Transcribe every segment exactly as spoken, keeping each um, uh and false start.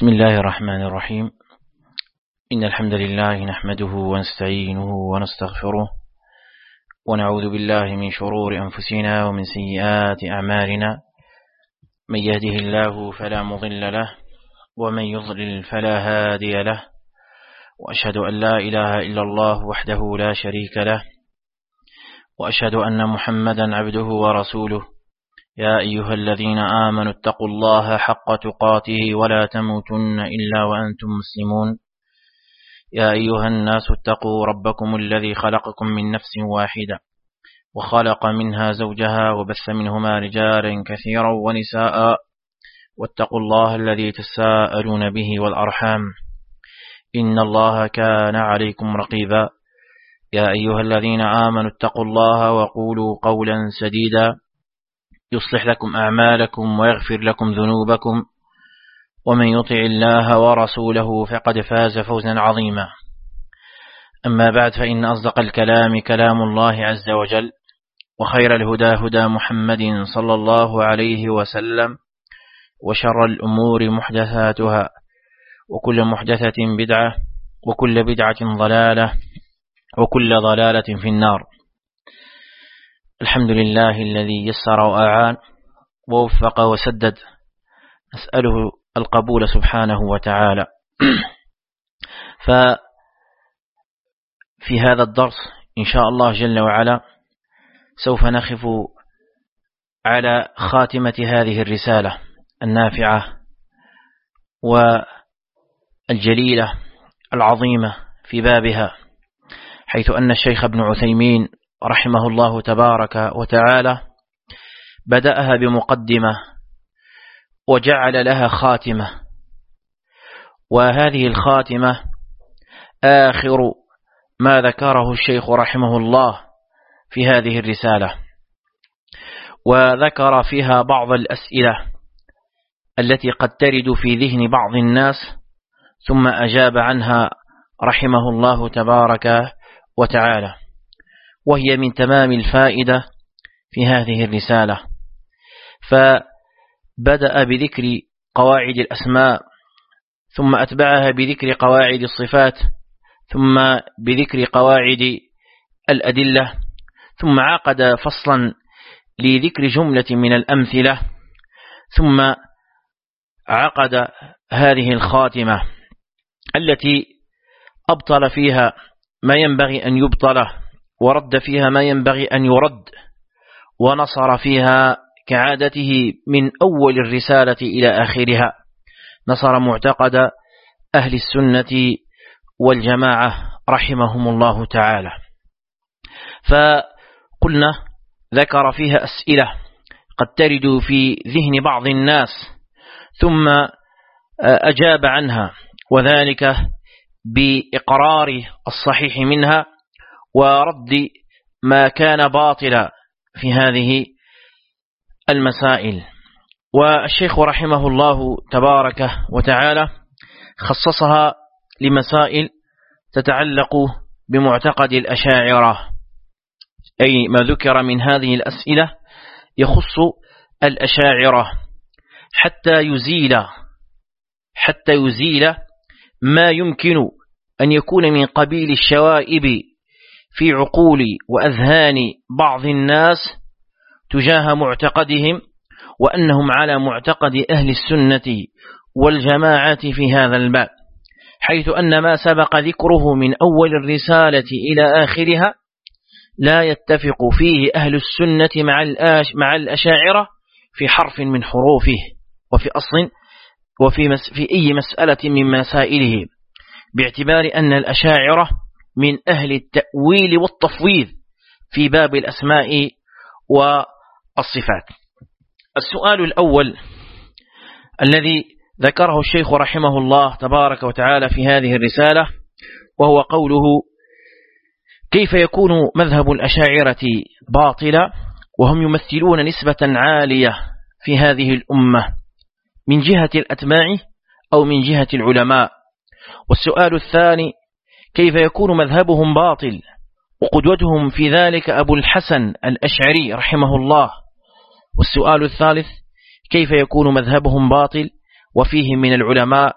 بسم الله الرحمن الرحيم. إن الحمد لله نحمده ونستعينه ونستغفره ونعوذ بالله من شرور أنفسنا ومن سيئات أعمالنا. من يهده الله فلا مضل له ومن يضلل فلا هادي له، وأشهد أن لا إله إلا الله وحده لا شريك له، وأشهد أن محمدا عبده ورسوله. يا أيها الذين آمنوا اتقوا الله حق تقاته ولا تموتن إلا وأنتم مسلمون. يا أيها الناس اتقوا ربكم الذي خلقكم من نفس واحدة وخلق منها زوجها وبث منهما رجالا كثيرا ونساء، واتقوا الله الذي تساءلون به والأرحام إن الله كان عليكم رقيبا. يا أيها الذين آمنوا اتقوا الله وقولوا قولا سديدا يصلح لكم أعمالكم ويغفر لكم ذنوبكم، ومن يطع الله ورسوله فقد فاز فوزا عظيما. أما بعد، فإن أصدق الكلام كلام الله عز وجل، وخير الهدى هدى محمد صلى الله عليه وسلم، وشر الأمور محدثاتها، وكل محدثة بدعة، وكل بدعة ضلالة، وكل ضلالة في النار. الحمد لله الذي يسر وأعان ووفق وسدد، أسأله القبول سبحانه وتعالى. ففي هذا الدرس إن شاء الله جل وعلا سوف نخف على خاتمة هذه الرسالة النافعة والجليلة العظيمة في بابها، حيث أن الشيخ ابن عثيمين رحمه الله تبارك وتعالى بدأها بمقدمة وجعل لها خاتمة، وهذه الخاتمة آخر ما ذكره الشيخ رحمه الله في هذه الرسالة، وذكر فيها بعض الأسئلة التي قد ترد في ذهن بعض الناس، ثم أجاب عنها رحمه الله تبارك وتعالى، وهي من تمام الفائدة في هذه الرسالة. فبدأ بذكر قواعد الأسماء، ثم أتبعها بذكر قواعد الصفات، ثم بذكر قواعد الأدلة، ثم عقد فصلا لذكر جملة من الأمثلة، ثم عقد هذه الخاتمة التي أبطل فيها ما ينبغي أن يبطله، ورد فيها ما ينبغي أن يرد، ونصر فيها كعادته من أول الرسالة إلى آخرها، نصر معتقد أهل السنة والجماعة رحمهم الله تعالى. فقلنا ذكر فيها أسئلة قد ترد في ذهن بعض الناس، ثم أجاب عنها، وذلك بإقرار الصحيح منها ورد ما كان باطلا في هذه المسائل. والشيخ رحمه الله تبارك وتعالى خصصها لمسائل تتعلق بمعتقد الأشاعرة، أي ما ذكر من هذه الأسئلة يخص الأشاعرة، حتى يزيل حتى يزيل ما يمكن أن يكون من قبيل الشوائب في عقول وأذهان بعض الناس تجاه معتقدهم، وأنهم على معتقد أهل السنة والجماعة في هذا الباب، حيث أن ما سبق ذكره من أول الرسالة إلى آخرها لا يتفق فيه أهل السنة مع الأشاعرة في حرف من حروفه، وفي أصل وفي مس في أي مسألة من مسائله، باعتبار أن الأشاعرة من أهل التأويل والتفويض في باب الأسماء والصفات. السؤال الأول الذي ذكره الشيخ رحمه الله تبارك وتعالى في هذه الرسالة، وهو قوله: كيف يكون مذهب الأشاعرة باطلا وهم يمثلون نسبة عالية في هذه الأمة من جهة الأتباع أو من جهة العلماء؟ والسؤال الثاني: كيف يكون مذهبهم باطل وقدوتهم في ذلك أبو الحسن الأشعري رحمه الله؟ والسؤال الثالث: كيف يكون مذهبهم باطل وفيه من العلماء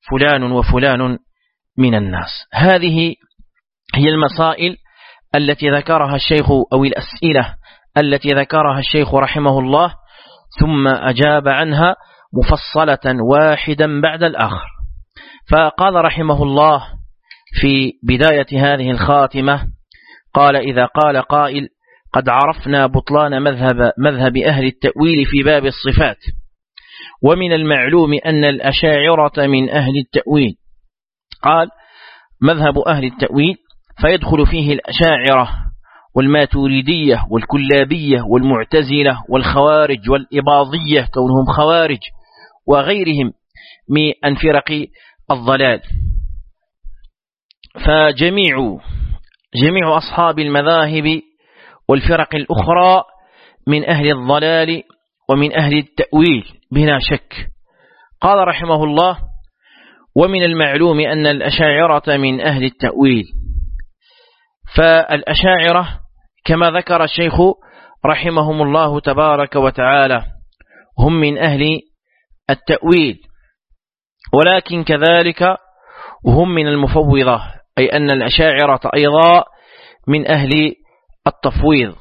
فلان وفلان من الناس. هذه هي المسائل التي ذكرها الشيخ أو الأسئلة التي ذكرها الشيخ رحمه الله، ثم أجاب عنها مفصلة واحدا بعد الآخر. فقال رحمه الله في بداية هذه الخاتمة، قال: إذا قال قائل: قد عرفنا بطلان مذهب, مذهب أهل التأويل في باب الصفات، ومن المعلوم أن الأشاعرة من أهل التأويل. قال: مذهب أهل التأويل فيدخل فيه الأشاعرة والماتريدية والكلابية والمعتزلة والخوارج والإباضية كونهم خوارج وغيرهم من فرق الضلال. فجميع جميع أصحاب المذاهب والفرق الأخرى من أهل الضلال ومن أهل التأويل بلا شك. قال رحمه الله: ومن المعلوم أن الأشاعرة من أهل التأويل. فالأشاعرة كما ذكر الشيخ رحمهم الله تبارك وتعالى هم من أهل التأويل، ولكن كذلك هم من المفوضة، أي أن الأشاعرة أيضا من أهل التفويض.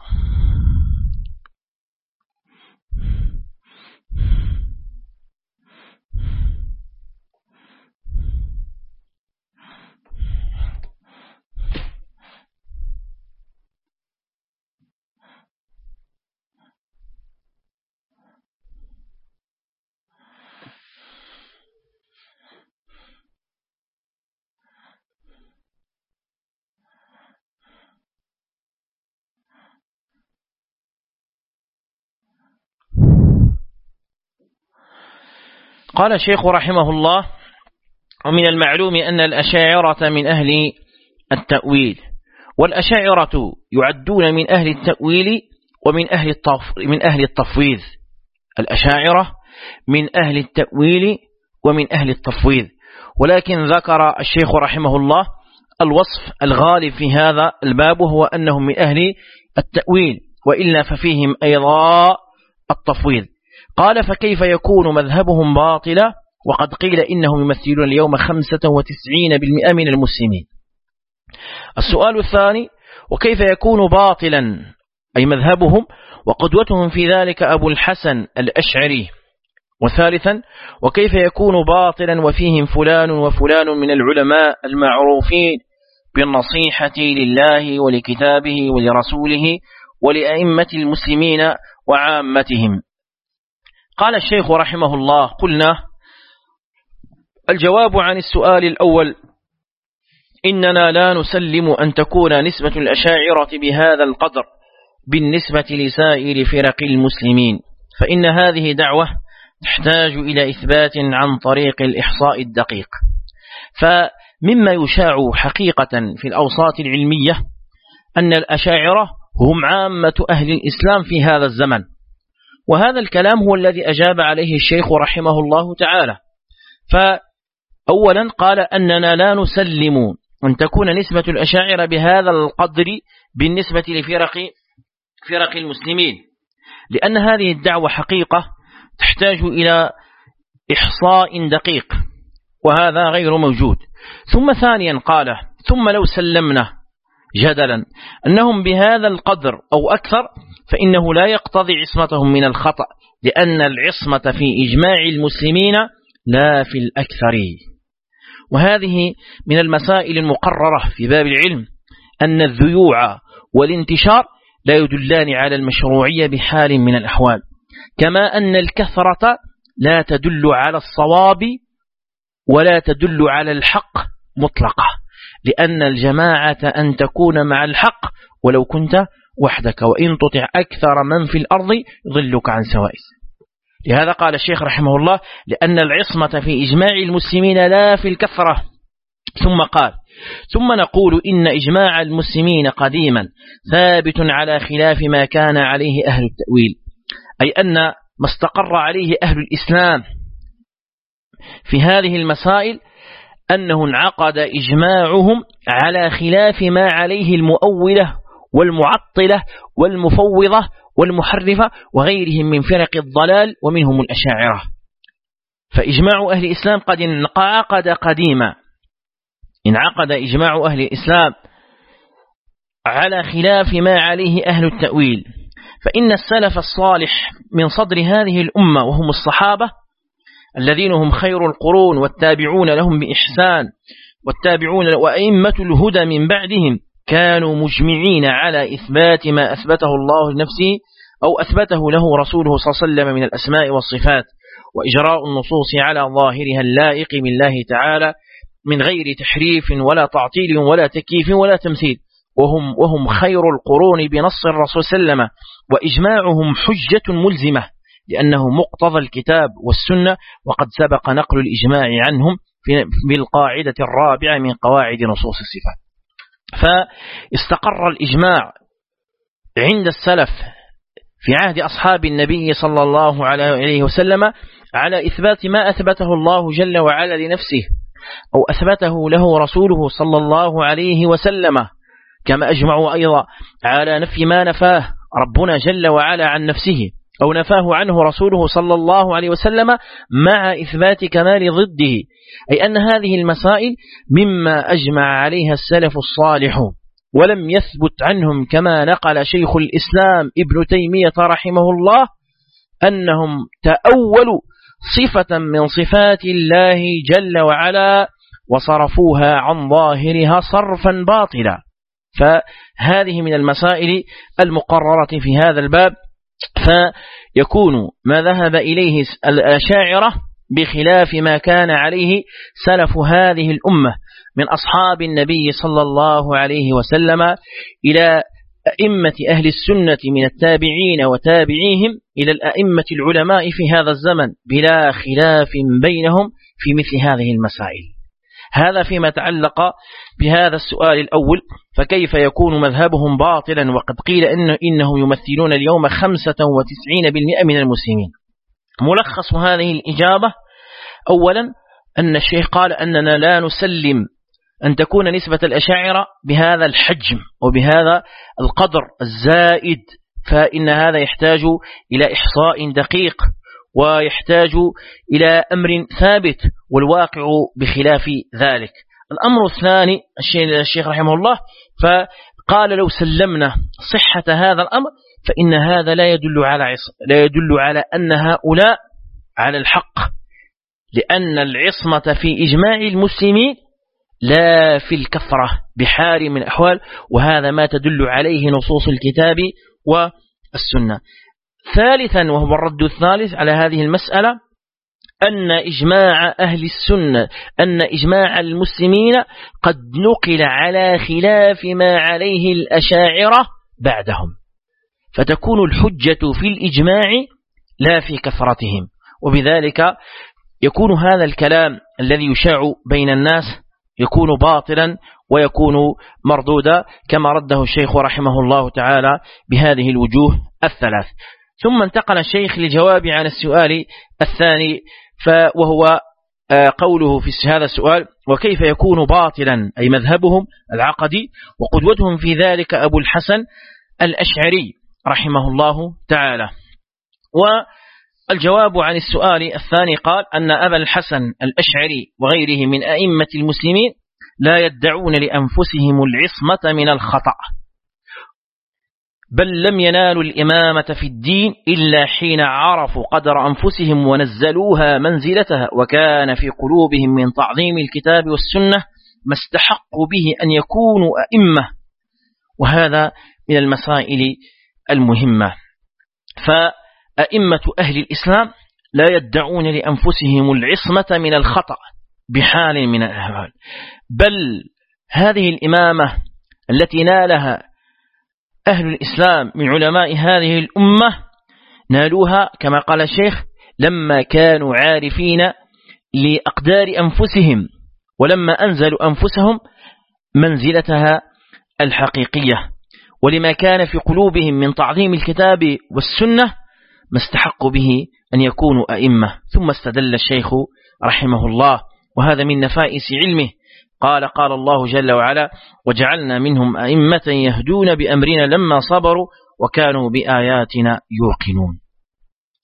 قال الشيخ رحمه الله: ومن المعلوم أن الأشاعرة من أهل التأويل. والأشاعرة يعدون من أهل التأويل ومن أهل التف... من أهل التفويض. الأشاعرة من أهل التأويل ومن أهل التفويض، ولكن ذكر الشيخ رحمه الله الوصف الغالب في هذا الباب هو أنهم من أهل التأويل، وإلا ففيهم أيضا التفويض. قال: فكيف يكون مذهبهم باطلا وقد قيل إنهم يمثلون اليوم خمسة وتسعين بالمئة من المسلمين؟ السؤال الثاني: وكيف يكون باطلا أي مذهبهم وقدوتهم في ذلك أبو الحسن الأشعري؟ وثالثا: وكيف يكون باطلا وفيهم فلان وفلان من العلماء المعروفين بالنصيحة لله ولكتابه ولرسوله ولأئمة المسلمين وعامتهم؟ قال الشيخ رحمه الله: قلنا: الجواب عن السؤال الأول إننا لا نسلم أن تكون نسبة الأشاعرة بهذا القدر بالنسبة لسائر فرق المسلمين، فإن هذه دعوة تحتاج إلى إثبات عن طريق الإحصاء الدقيق. فمما يشاع حقيقة في الأوساط العلمية أن الأشاعرة هم عامة أهل الإسلام في هذا الزمن، وهذا الكلام هو الذي أجاب عليه الشيخ رحمه الله تعالى. فأولا قال أننا لا نسلم أن تكون نسبة الأشاعرة بهذا القدر بالنسبة لفرق فرق المسلمين، لأن هذه الدعوة حقيقة تحتاج إلى إحصاء دقيق، وهذا غير موجود. ثم ثانيا قال: ثم لو سلمنا جدلا أنهم بهذا القدر أو أكثر فإنه لا يقتضي عصمتهم من الخطأ، لأن العصمة في إجماع المسلمين لا في الأكثر. وهذه من المسائل المقررة في باب العلم، أن الذيوع والانتشار لا يدلان على المشروعية بحال من الأحوال، كما أن الكثرة لا تدل على الصواب ولا تدل على الحق مطلقة، لأن الجماعة أن تكون مع الحق ولو كنت وحدك، وإن تطع أكثر من في الأرض ضلك عن سواء. لهذا قال الشيخ رحمه الله: لأن العصمة في إجماع المسلمين لا في الكثرة. ثم قال: ثم نقول إن إجماع المسلمين قديما ثابت على خلاف ما كان عليه أهل التأويل، أي أن ما استقر عليه أهل الإسلام في هذه المسائل أنه انعقد إجماعهم على خلاف ما عليه المؤولة والمعطلة والمفوضة والمحرفة وغيرهم من فرق الضلال ومنهم الأشاعرة. فإجماع أهل الإسلام قد انعقد قديما، انعقد إجماع أهل الإسلام على خلاف ما عليه أهل التأويل. فإن السلف الصالح من صدر هذه الأمة وهم الصحابة الذين هم خير القرون والتابعون لهم بإحسان والتابعون وأئمة الهدى من بعدهم كانوا مجمعين على إثبات ما أثبته الله لنفسه أو أثبته له رسوله صلى الله عليه وسلم من الأسماء والصفات، وإجراء النصوص على ظاهرها اللائق بالله تعالى من غير تحريف ولا تعطيل ولا تكييف ولا تمثيل، وهم, وهم خير القرون بنص الرسول صلى الله عليه وسلم، وإجماعهم حجة ملزمة لأنه مقتضى الكتاب والسنة، وقد سبق نقل الإجماع عنهم في القاعدة الرابعة من قواعد نصوص الصفات. فاستقر الإجماع عند السلف في عهد أصحاب النبي صلى الله عليه وسلم على إثبات ما أثبته الله جل وعلا لنفسه أو أثبته له رسوله صلى الله عليه وسلم، كما أجمعوا أيضا على نفي ما نفاه ربنا جل وعلا عن نفسه أو نفاه عنه رسوله صلى الله عليه وسلم مع إثبات كمال ضده، أي أن هذه المسائل مما أجمع عليها السلف الصالح ولم يثبت عنهم كما نقل شيخ الإسلام ابن تيمية رحمه الله أنهم تأولوا صفة من صفات الله جل وعلا وصرفوها عن ظاهرها صرفا باطلا. فهذه من المسائل المقررة في هذا الباب، فيكون ما ذهب إليه الأشاعرة بخلاف ما كان عليه سلف هذه الأمة من أصحاب النبي صلى الله عليه وسلم إلى أئمة أهل السنة من التابعين وتابعيهم إلى الأئمة العلماء في هذا الزمن بلا خلاف بينهم في مثل هذه المسائل. هذا فيما تعلق بهذا السؤال الأول، فكيف يكون مذهبهم باطلا وقد قيل إنه, إنه يمثلون اليوم خمسة وتسعين بالمئة من المسلمين. ملخص هذه الإجابة: أولا أن الشيخ قال أننا لا نسلم أن تكون نسبة الأشاعرة بهذا الحجم وبهذا القدر الزائد، فإن هذا يحتاج إلى إحصاء دقيق ويحتاج إلى أمر ثابت، والواقع بخلاف ذلك. الأمر الثاني الشيخ رحمه الله فقال لو سلمنا صحة هذا الأمر فإن هذا لا يدل على عصم لا يدل على أن هؤلاء على الحق، لأن العصمة في إجماع المسلمين لا في الكثرة بحال من الأحوال، وهذا ما تدل عليه نصوص الكتاب والسنة. ثالثا وهو الرد الثالث على هذه المسألة أن إجماع أهل السنة أن إجماع المسلمين قد نقل على خلاف ما عليه الأشاعرة بعدهم، فتكون الحجة في الإجماع لا في كثرتهم، وبذلك يكون هذا الكلام الذي يشاع بين الناس يكون باطلا ويكون مردودا كما رده الشيخ رحمه الله تعالى بهذه الوجوه الثلاث. ثم انتقل الشيخ للجواب عن السؤال الثاني، وهو قوله في هذا السؤال: وكيف يكون باطلا أي مذهبهم العقدي وقدوتهم في ذلك أبو الحسن الأشعري رحمه الله تعالى. والجواب عن السؤال الثاني قال أن أبا الحسن الأشعري وغيره من أئمة المسلمين لا يدعون لأنفسهم العصمة من الخطأ، بل لم ينالوا الإمامة في الدين إلا حين عرفوا قدر أنفسهم ونزلوها منزلتها، وكان في قلوبهم من تعظيم الكتاب والسنة ما استحقوا به أن يكونوا أئمة. وهذا من المسائل المهمة. فأئمة أهل الإسلام لا يدعون لأنفسهم العصمة من الخطأ بحال من الأحوال، بل هذه الإمامة التي نالها أهل الإسلام من علماء هذه الأمة نالوها كما قال الشيخ لما كانوا عارفين لأقدار أنفسهم، ولما أنزلوا أنفسهم منزلتها الحقيقية، ولما كان في قلوبهم من تعظيم الكتاب والسنة ما استحقوا به أن يكونوا أئمة. ثم استدل الشيخ رحمه الله، وهذا من نفائس علمه، قال قال الله جل وعلا: وجعلنا منهم أئمة يهدون بأمرنا لما صبروا وكانوا بآياتنا يوقنون.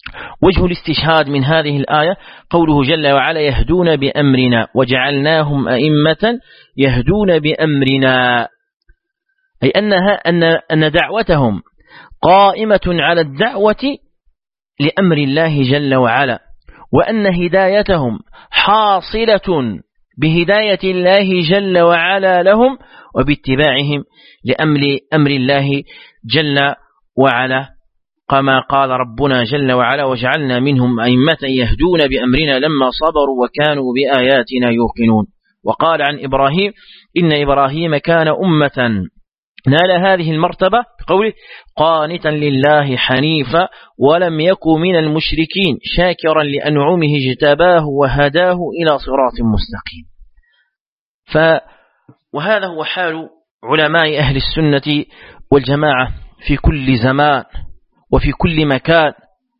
وجه الاستشهاد من هذه الآية قوله جل وعلا يهدون بأمرنا وجعلناهم أئمة يهدون بأمرنا، أي أنها أن أن دعوتهم قائمة على الدعوة لأمر الله جل وعلا، وأن هدايتهم حاصلة بهداية الله جل وعلا لهم وباتباعهم لأمر أمر الله جل وعلا، كما قال ربنا جل وعلا وجعلنا منهم أئمة يهدون بأمرنا لما صبروا وكانوا بآياتنا يوقنون. وقال عن إبراهيم إن إبراهيم كان أمة نال هذه المرتبة بقوله قانتا لله حنيفا ولم يكن من المشركين شاكرا لأنعمه اجتباه وهداه إلى صراط مستقيم. ف وهذا هو حال علماء أهل السنة والجماعة في كل زمان وفي كل مكان،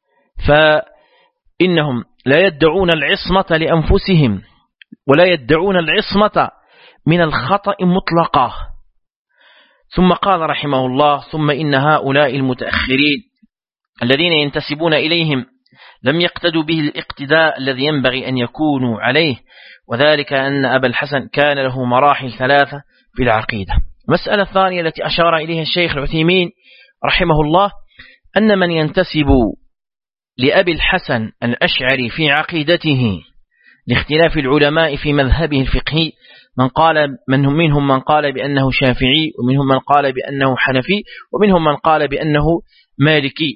فإنهم لا يدعون العصمة لأنفسهم ولا يدعون العصمة من الخطأ مطلقة. ثم قال رحمه الله ثم إن هؤلاء المتأخرين الذين ينتسبون إليهم لم يقتدوا به الاقتداء الذي ينبغي أن يكونوا عليه، وذلك أن أبا الحسن كان له مراحل ثلاثة في العقيدة. المسألة الثانية التي أشار إليها الشيخ العثيمين رحمه الله أن من ينتسب لأبي الحسن الأشعري في عقيدته لاختلاف العلماء في مذهبه الفقهي، من قال من منهم من قال بأنه شافعي، ومنهم من قال بأنه حنفي، ومنهم من قال بأنه مالكي،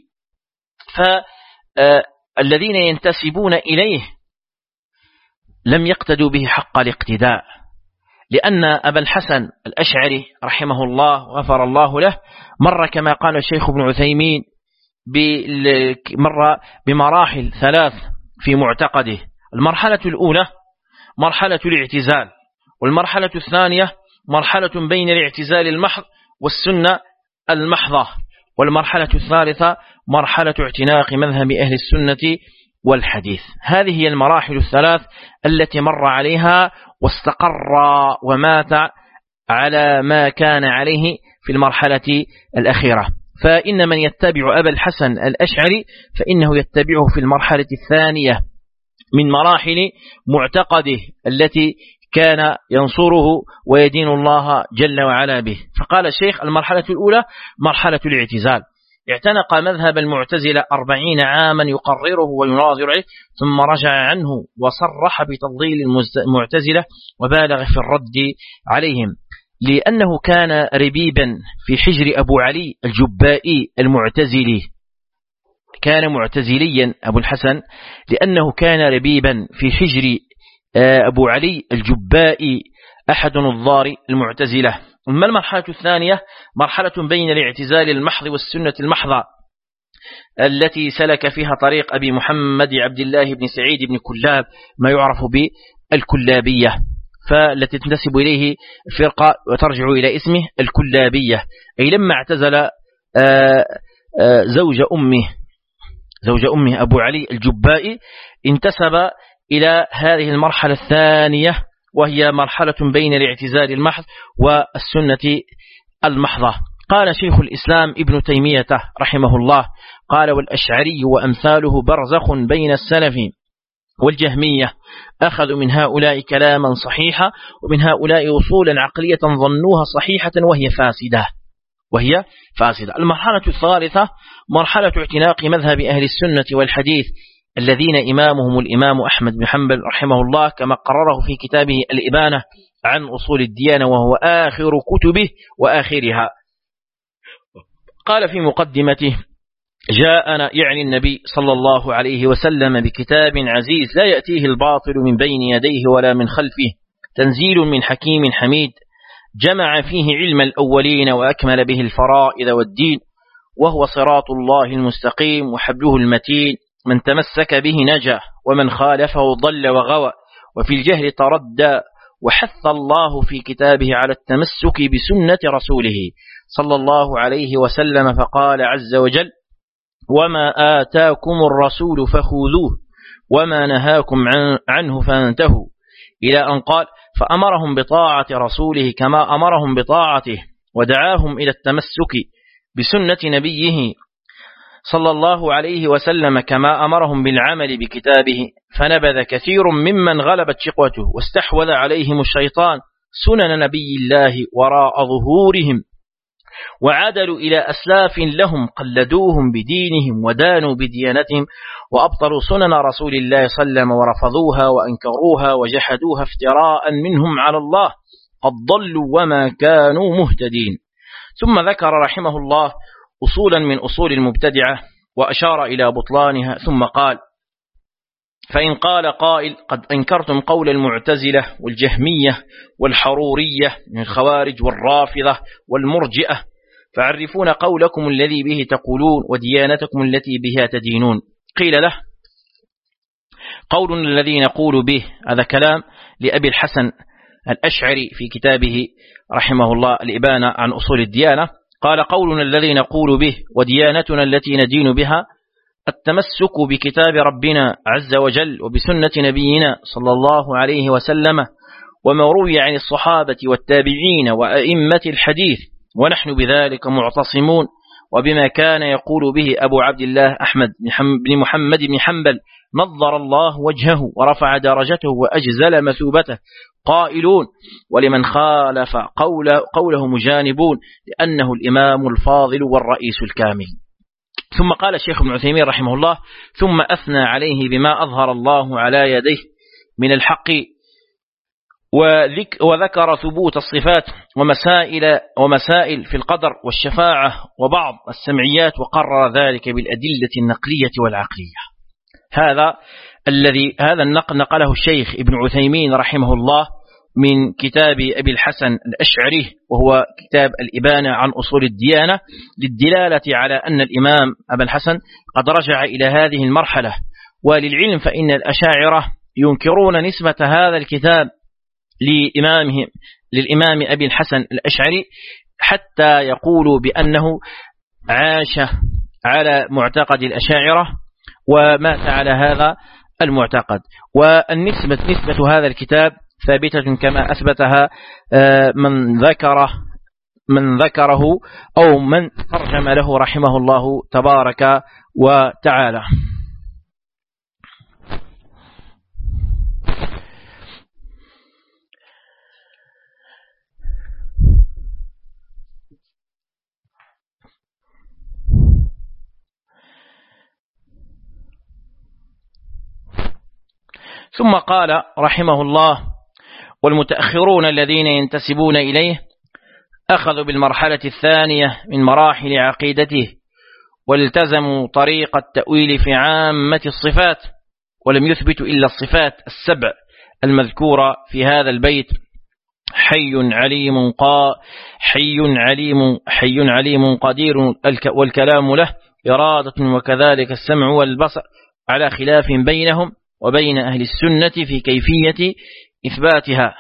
فالذين ينتسبون إليه لم يقتدوا به حق الاقتداء، لأن أبا الحسن الأشعري رحمه الله غفر الله له مر كما قال الشيخ ابن عثيمين مر بمراحل ثلاث في معتقده. المرحلة الأولى مرحلة الاعتزال، والمرحلة الثانية مرحلة بين الاعتزال المحض والسنة المحضة، والمرحلة الثالثة مرحلة اعتناق مذهب أهل السنة والحديث. هذه هي المراحل الثلاث التي مر عليها واستقر ومات على ما كان عليه في المرحلة الأخيرة. فإن من يتبع أبا الحسن الأشعري فإنه يتبعه في المرحلة الثانية من مراحل معتقده التي كان ينصره ويدين الله جل وعلا به. فقال الشيخ المرحلة الأولى مرحلة الاعتزال، اعتنق مذهب المعتزلة أربعين عاما يقرره ويناظر عليه، ثم رجع عنه وصرح بتضليل المعتزلة وبالغ في الرد عليهم، لأنه كان ربيبا في حجر أبو علي الجبائي المعتزلي، كان معتزليا أبو الحسن لأنه كان ربيبا في حجر أبو علي الجبائي أحد نظار المعتزلة. أما المرحلة الثانية مرحلة بين الاعتزال المحض والسنة المحضة التي سلك فيها طريق أبي محمد عبد الله بن سعيد بن كلاب، ما يعرف بالكلابية، فالتي تنتسب إليه فرقة وترجع إلى اسمه الكلابية، أي لما اعتزل زوج أمه زوج أمه أبو علي الجبائي انتسب إلى هذه المرحلة الثانية، وهي مرحلة بين الاعتزال المحض والسنة المحضة. قال شيخ الإسلام ابن تيمية رحمه الله قال والأشعري وأمثاله برزخ بين السلف والجهمية، أخذوا من هؤلاء كلاما صحيحا ومن هؤلاء أصولا عقلية ظنوها صحيحة وهي فاسدة وهي فاسدة. المرحلة الثالثة مرحلة اعتناق مذهب أهل السنة والحديث الذين إمامهم الإمام أحمد بن حنبل رحمه الله، كما قرره في كتابه الإبانة عن أصول الديانة، وهو آخر كتبه وآخرها. قال في مقدمته جاءنا يعني النبي صلى الله عليه وسلم بكتاب عزيز لا يأتيه الباطل من بين يديه ولا من خلفه، تنزيل من حكيم حميد، جمع فيه علم الأولين وأكمل به الفرائض والدين، وهو صراط الله المستقيم وحبله المتين، من تمسك به نجا ومن خالفه ضل وغوى، وفي الجهل تردى، وحث الله في كتابه على التمسك بسنة رسوله صلى الله عليه وسلم، فقال عز وجل وما آتاكم الرسول فخذوه وما نهاكم عنه فانتهوا، إلى أن قال فأمرهم بطاعة رسوله كما أمرهم بطاعته، ودعاهم إلى التمسك بسنة نبيه صلى الله عليه وسلم كما أمرهم بالعمل بكتابه، فنبذ كثير ممن غلبت شقوته واستحوذ عليهم الشيطان سنن نبي الله وراء ظهورهم، وعدلوا إلى أسلاف لهم قلدوهم بدينهم ودانوا بديانتهم، وأبطلوا سنن رسول الله صلى الله عليه وسلم ورفضوها وأنكروها وجحدوها افتراء منهم على الله، قد ضلوا وما كانوا مهتدين. ثم ذكر رحمه الله أصولا من أصول المبتدعة وأشار إلى بطلانها، ثم قال: فإن قال قائل: قد أنكرتم قول المعتزلة والجهمية والحرورية من الخوارج والرافضة والمرجئة، فعرفون قولكم الذي به تقولون وديانتكم التي بها تدينون. قيل له: قولنا الذي نقول به، هذا كلام لأبي الحسن الأشعري في كتابه رحمه الله الإبانة عن أصول الديانة، قال: قولنا الذي نقول به وديانتنا التي ندين بها التمسك بكتاب ربنا عز وجل وبسنة نبينا صلى الله عليه وسلم وما روي عن الصحابة والتابعين وأئمة الحديث، ونحن بذلك معتصمون، وبما كان يقول به أبو عبد الله أحمد بن محمد بن حنبل نظر الله وجهه ورفع درجته وأجزل مثوبته، قائلون: ولمن خالف قول قوله مجانبون، لأنه الإمام الفاضل والرئيس الكامل. ثم قال الشيخ ابن عثيمين رحمه الله: ثم أثنى عليه بما أظهر الله على يديه من الحق، وذكر ثبوت الصفات ومسائل, ومسائل في القدر والشفاعة وبعض السمعيات، وقرر ذلك بالأدلة النقلية والعقلية. هذا الذي هذا النقل نقله الشيخ ابن عثيمين رحمه الله من كتاب أبي الحسن الأشعري، وهو كتاب الإبانة عن أصول الديانة، للدلالة على أن الإمام أبا الحسن قد رجع إلى هذه المرحلة. وللعلم فإن الأشاعرة ينكرون نسبة هذا الكتاب لإمامهم للإمام أبي الحسن الأشعري، حتى يقولوا بأنه عاش على معتقد الأشاعرة ومات على هذا المعتقد. والنسبة نسبة هذا الكتاب ثابتة كما أثبتها من ذكره من ذكره أو من ترجم له رحمه الله تبارك وتعالى. ثم قال رحمه الله: والمتأخرون الذين ينتسبون إليه أخذوا بالمرحلة الثانية من مراحل عقيدته، والتزموا طريق التأويل في عامة الصفات، ولم يثبتوا إلا الصفات السبع المذكورة في هذا البيت: حي عليم قا حي عليم حي عليم قدير، والكلام له إرادة، وكذلك السمع والبصر، على خلاف بينهم وبين أهل السنة في كيفية إثباتها.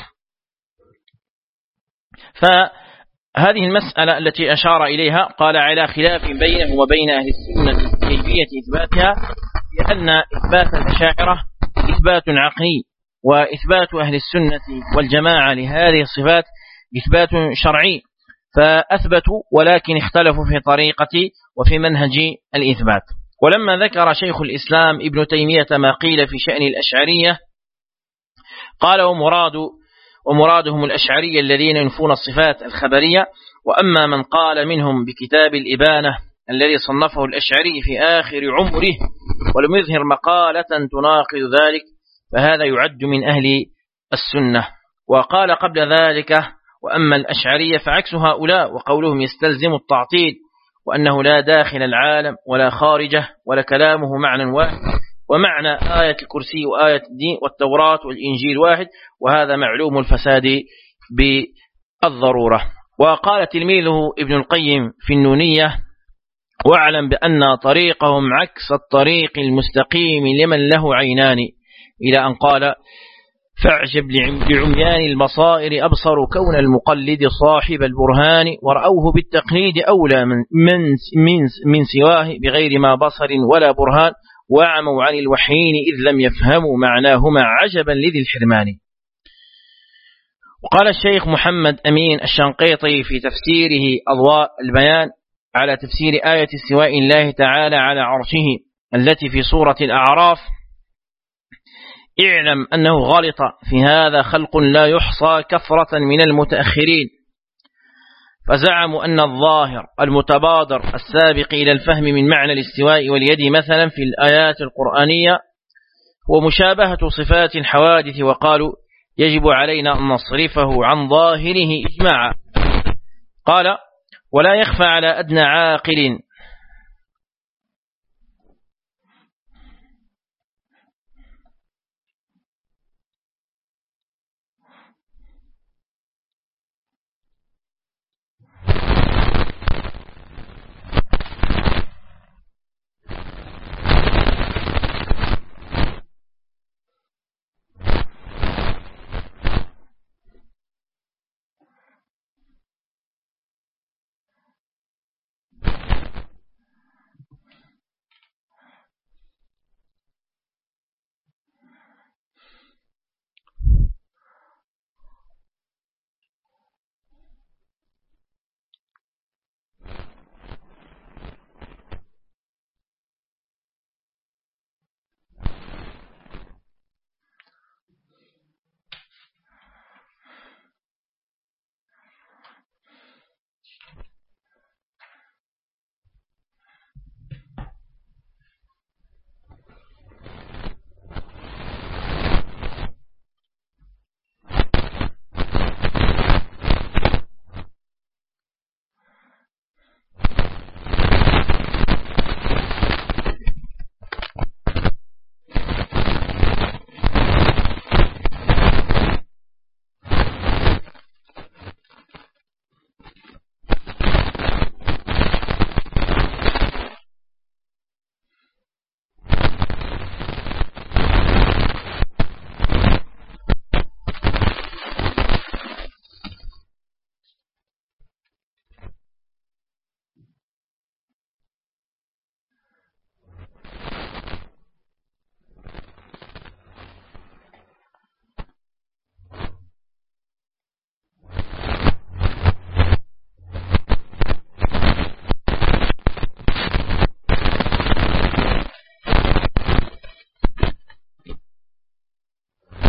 فهذه المسألة التي أشار إليها قال: على خلاف بينهم وبين أهل السنة في كيفية إثباتها، لأن إثبات الأشاعرة إثبات عقلي، وإثبات أهل السنة والجماعة لهذه الصفات إثبات شرعي، فأثبتوا ولكن اختلفوا في طريقة وفي منهج الإثبات. ولما ذكر شيخ الإسلام ابن تيمية ما قيل في شأن الأشعرية، قال: ومراد ومرادهم الأشعرية الذين ينفون الصفات الخبرية، وأما من قال منهم بكتاب الإبانة الذي صنفه الأشعري في آخر عمره ولم يظهر مقالة تناقض ذلك، فهذا يعد من أهل السنة. وقال قبل ذلك: وأما الأشعرية فعكس هؤلاء، وقولهم يستلزم التعطيل، وأنه لا داخل العالم ولا خارجه، ولا كلامه معنى واحد، ومعنى آية الكرسي وآية الدين والتوراة والإنجيل واحد، وهذا معلوم الفساد بالضرورة. وقال تلميذه ابن القيم في النونية: واعلم بأن طريقهم عكس الطريق المستقيم لمن له عينان، إلى أن قال: فاعجب لعميان البصائر أبصروا كون المقلد صاحب البرهان، ورأوه بالتقليد أولى من, من, من, من سواه بغير ما بصر ولا برهان، وعموا عن الوحيين إذ لم يفهموا معناهما عجبا لذي الحرمان. وقال الشيخ محمد أمين الشنقيطي في تفسيره أضواء البيان: على تفسير آية استواء الله تعالى على عرشه التي في سورة الأعراف، اعلم أنه غلط في هذا خلق لا يحصى كثرة من المتأخرين، فزعموا أن الظاهر المتبادر السابق إلى الفهم من معنى الاستواء واليد مثلا في الآيات القرآنية هو مشابهة صفات الحوادث، وقالوا يجب علينا أن نصرفه عن ظاهره إجماعا. قال: ولا يخفى على أدنى عاقل